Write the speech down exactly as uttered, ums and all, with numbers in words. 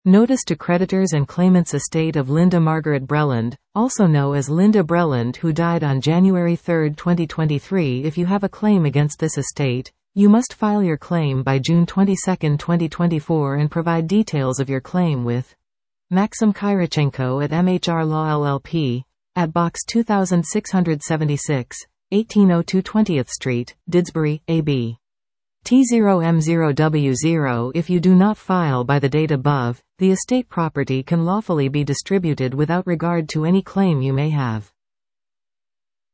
Notice to creditors and claimants estate of Linda Margaret Breland, also known as Linda Breland, who died on January third twenty twenty-three. If you have a claim against this estate, you must file your claim by June twenty-second twenty twenty-four and provide details of your claim with Maxim Kyrichenko at M H R Law L L P, at Box two thousand six hundred seventy-six, eighteen oh two twentieth Street, Didsbury, A B T zero M zero W zero. If you do not file by the date above, the estate property can lawfully be distributed without regard to any claim you may have.